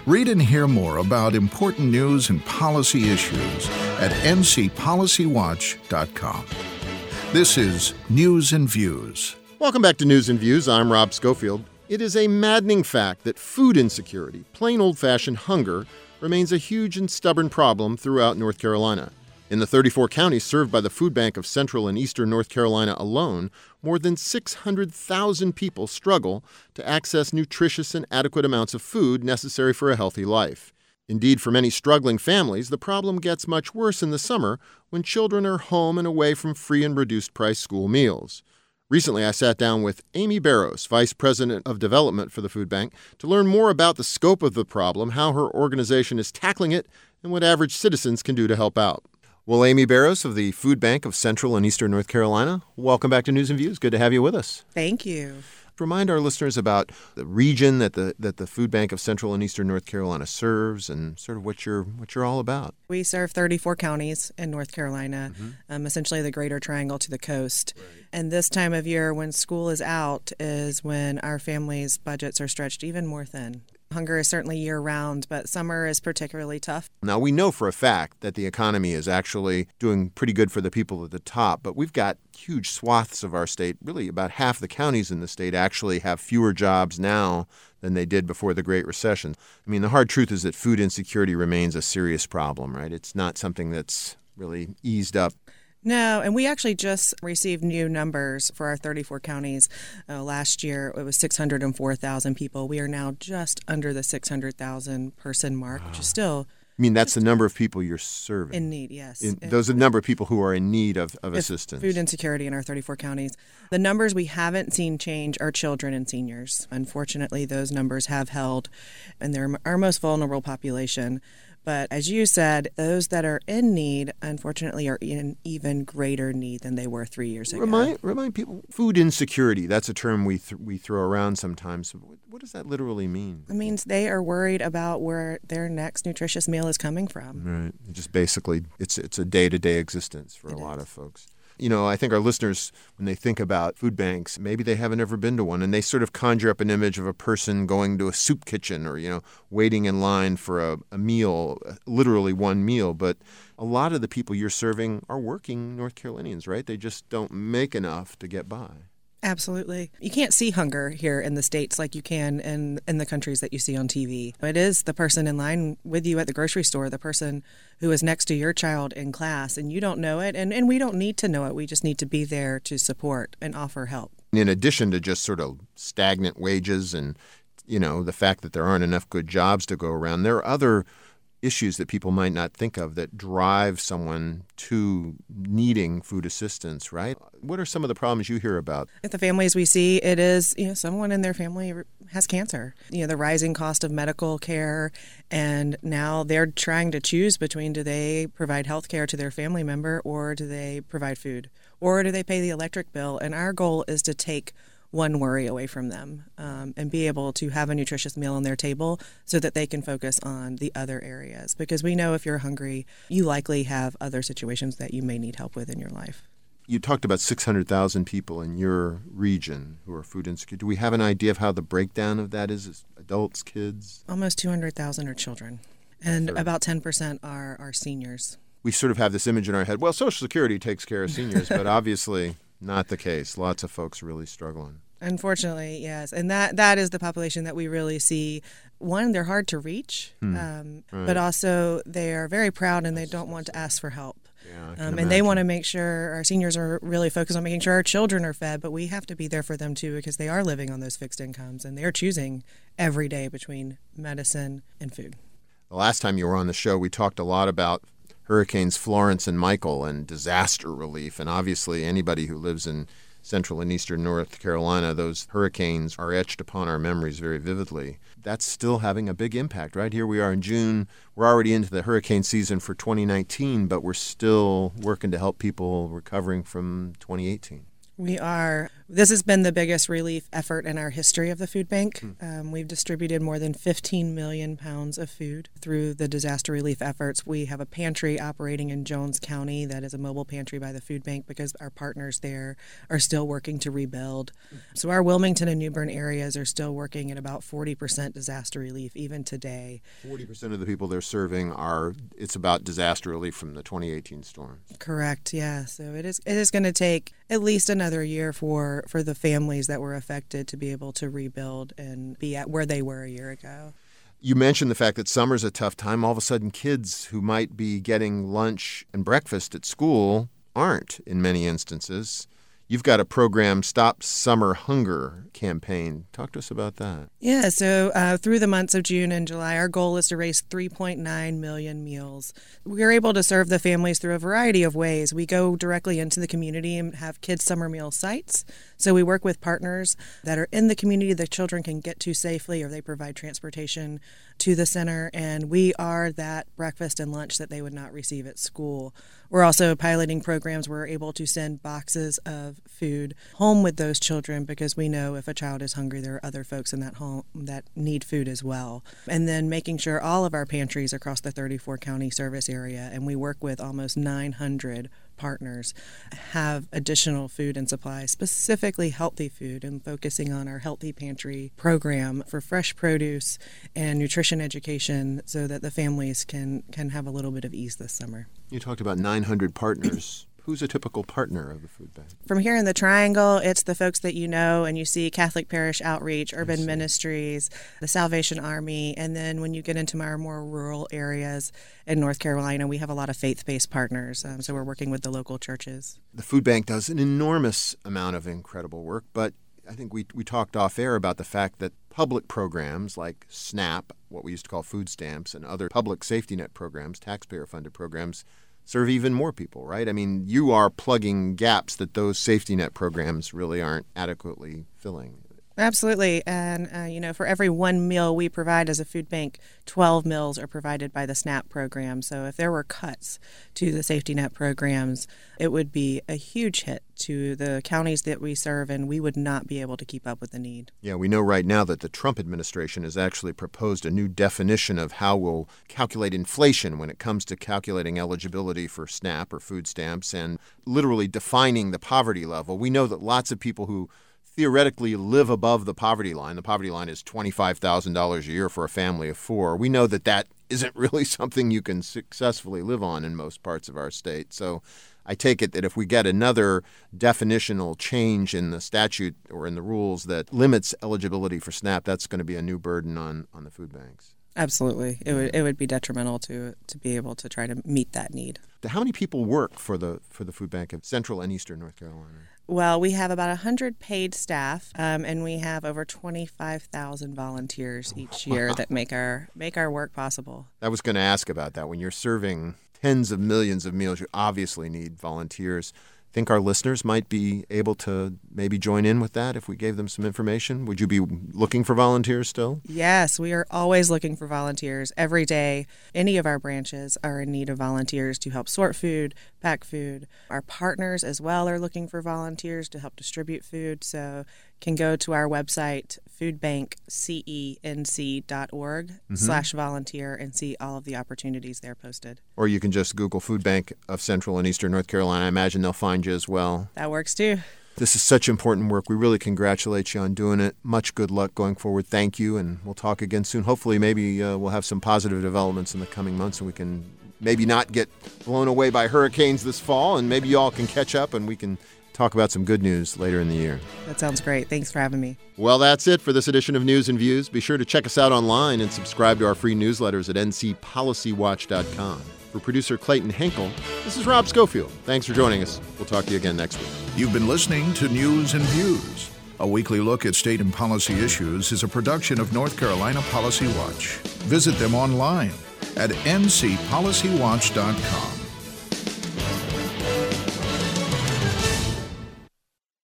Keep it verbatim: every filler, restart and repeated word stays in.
Read and hear more about important news and policy issues at n c policy watch dot com. This is News and Views. Welcome back to News and Views. I'm Rob Schofield. It is a maddening fact that food insecurity, plain old-fashioned hunger, remains a huge and stubborn problem throughout North Carolina. In the thirty-four counties served by the Food Bank of Central and Eastern North Carolina alone, more than six hundred thousand people struggle to access nutritious and adequate amounts of food necessary for a healthy life. Indeed, for many struggling families, the problem gets much worse in the summer when children are home and away from free and reduced-price school meals. Recently, I sat down with Amy Barrows, Vice President of Development for the Food Bank, to learn more about the scope of the problem, how her organization is tackling it, and what average citizens can do to help out. Well, Amy Barrows of the Food Bank of Central and Eastern North Carolina, welcome back to News and Views. Good to have you with us. Thank you. Remind our listeners about the region that the that the Food Bank of Central and Eastern North Carolina serves and sort of what you're what you're all about. We serve thirty-four counties in North Carolina, Mm-hmm. um, essentially the Greater Triangle to the coast. Right. And this time of year when school is out is when our families' budgets are stretched even more thin. Hunger is certainly year-round, but summer is particularly tough. Now, we know for a fact that the economy is actually doing pretty good for the people at the top, but we've got huge swaths of our state. Really, about half the counties in the state actually have fewer jobs now than they did before the Great Recession. I mean, the hard truth is that food insecurity remains a serious problem, right? It's not something that's really eased up. No, and we actually just received new numbers for our thirty-four counties. Uh, last year, it was six hundred four thousand people. We are now just under the six hundred thousand person mark, Wow. which is still I mean, that's the number of people you're serving. in need, yes. In, those are the number of people who are in need of, of It's assistance. Food insecurity in our thirty-four counties. The numbers we haven't seen change are children and seniors. Unfortunately, those numbers have held, and they're our most vulnerable population. But as you said, those that are in need, unfortunately, are in even greater need than they were three years ago. Remind remind people, food insecurity, that's a term we th- we throw around sometimes. What, what does that literally mean? It means they are worried about where their next nutritious meal is coming from. Right. Just basically, it's it's a day-to-day existence for It a lot is. of folks. You know, I think our listeners, when they think about food banks, maybe they haven't ever been to one, and they sort of conjure up an image of a person going to a soup kitchen or, you know, waiting in line for a, a meal, literally one meal. But a lot of the people you're serving are working North Carolinians, right? They just don't make enough to get by. Absolutely. You can't see hunger here in the States like you can in, in the countries that you see on T V. It is the person in line with you at the grocery store, the person who is next to your child in class, and you don't know it, and, and we don't need to know it. We just need to be there to support and offer help. In addition to just sort of stagnant wages and, you know, the fact that there aren't enough good jobs to go around, there are other issues that people might not think of that drive someone to needing food assistance, right? What are some of the problems you hear about? At the families we see, it is, you know, someone in their family has cancer. You know, the rising cost of medical care, and now they're trying to choose between do they provide health care to their family member or do they provide food or do they pay the electric bill? And our goal is to take one worry away from them um, and be able to have a nutritious meal on their table so that they can focus on the other areas. Because we know if you're hungry, you likely have other situations that you may need help with in your life. You talked about six hundred thousand people in your region who are food insecure. Do we have an idea of how the breakdown of that is? Is adults, kids? Almost two hundred thousand are children, and Sure. about ten percent are, are seniors. We sort of have this image in our head, well, Social Security takes care of seniors, but obviously not the case. Lots of folks really struggling. Unfortunately, yes. And that, that is the population that we really see. One, they're hard to reach, Hmm. um, Right. but also they are very proud and they don't want to ask for help. Yeah, I can Um, and they imagine. want to make sure our seniors are really focused on making sure our children are fed, but we have to be there for them too because they are living on those fixed incomes and they're choosing every day between medicine and food. The last time you were on the show, we talked a lot about Hurricanes Florence and Michael and disaster relief. And obviously, anybody who lives in Central and Eastern North Carolina, those hurricanes are etched upon our memories very vividly. That's still having a big impact, right? Here we are in June. We're already into the hurricane season for twenty nineteen, but we're still working to help people recovering from twenty eighteen. We are. This has been the biggest relief effort in our history of the food bank. Hmm. Um, we've distributed more than fifteen million pounds of food through the disaster relief efforts. We have a pantry operating in Jones County that is a mobile pantry by the food bank because our partners there are still working to rebuild. Hmm. So our Wilmington and New Bern areas are still working at about forty percent disaster relief even today. forty percent of the people they're serving are, it's about disaster relief from the twenty eighteen storm. Correct, yeah. So it is, it is going to take at least another year for for the families that were affected to be able to rebuild and be at where they were a year ago. You mentioned the fact that summer's a tough time. All of a sudden, kids who might be getting lunch and breakfast at school aren't in many instances. You've got a program, Stop Summer Hunger campaign. Talk to us about that. Yeah, so uh, through the months of June and July, our goal is to raise three point nine million meals. We are able to serve the families through a variety of ways. We go directly into the community and have kids' summer meal sites. So we work with partners that are in the community that children can get to safely, or they provide transportation to the center, and we are that breakfast and lunch that they would not receive at school. We're also piloting programs where we're able to send boxes of food home with those children because we know if a child is hungry, there are other folks in that home that need food as well. And then making sure all of our pantries across the thirty-four county service area, and we work with almost nine hundred partners, have additional food and supplies, specifically healthy food, and focusing on our Healthy Pantry program for fresh produce and nutrition education so that the families can, can have a little bit of ease this summer. You talked about nine hundred partners. Who's a typical partner of the food bank? From here in the Triangle, it's the folks that you know and you see: Catholic Parish Outreach, Urban Ministries, the Salvation Army, and then when you get into our more rural areas in North Carolina, we have a lot of faith-based partners, um, so we're working with the local churches. The food bank does an enormous amount of incredible work, but I think we we talked off air about the fact that public programs like SNAP, what we used to call food stamps, and other public safety net programs, taxpayer-funded programs, serve even more people, right? I mean, you are plugging gaps that those safety net programs really aren't adequately filling. Absolutely. And, uh, you know, for every one meal we provide as a food bank, twelve meals are provided by the SNAP program. So if there were cuts to the safety net programs, it would be a huge hit to the counties that we serve, and we would not be able to keep up with the need. Yeah, we know right now that the Trump administration has actually proposed a new definition of how we'll calculate inflation when it comes to calculating eligibility for SNAP or food stamps, and literally defining the poverty level. We know that lots of people who theoretically live above the poverty line. The poverty line is twenty-five thousand dollars a year for a family of four. We know that that isn't really something you can successfully live on in most parts of our state. So I take it that if we get another definitional change in the statute or in the rules that limits eligibility for SNAP, that's going to be a new burden on, on the food banks. Absolutely. It would it would be detrimental to to be able to try to meet that need. How many people work for the for the food bank of Central and Eastern North Carolina? Well, we have about one hundred paid staff, um, and we have over twenty-five thousand volunteers each year wow. that make our make our work possible. I was going to ask about that. When you're serving tens of millions of meals, you obviously need volunteers. Think our listeners might be able to maybe join in with that if we gave them some information? Would you be looking for volunteers still? Yes, we are always looking for volunteers. Every day, any of our branches are in need of volunteers to help sort food, pack food. Our partners as well are looking for volunteers to help distribute food. So can go to our website, foodbankcenc dot org mm-hmm. slash volunteer, and see all of the opportunities there posted. Or you can just Google Food Bank of Central and Eastern North Carolina. I imagine they'll find you as well. That works too. This is such important work. We really congratulate you on doing it. Much good luck going forward. Thank you, and we'll talk again soon. Hopefully maybe uh, we'll have some positive developments in the coming months, and we can maybe not get blown away by hurricanes this fall, and maybe you all can catch up and we can talk about some good news later in the year. That sounds great. Thanks for having me. Well, that's it for this edition of News and Views. Be sure to check us out online and subscribe to our free newsletters at N C policy watch dot com. For producer Clayton Henkel, this is Rob Schofield. Thanks for joining us. We'll talk to you again next week. You've been listening to News and Views. A weekly look at state and policy issues is a production of North Carolina Policy Watch. Visit them online at N C policy watch dot com.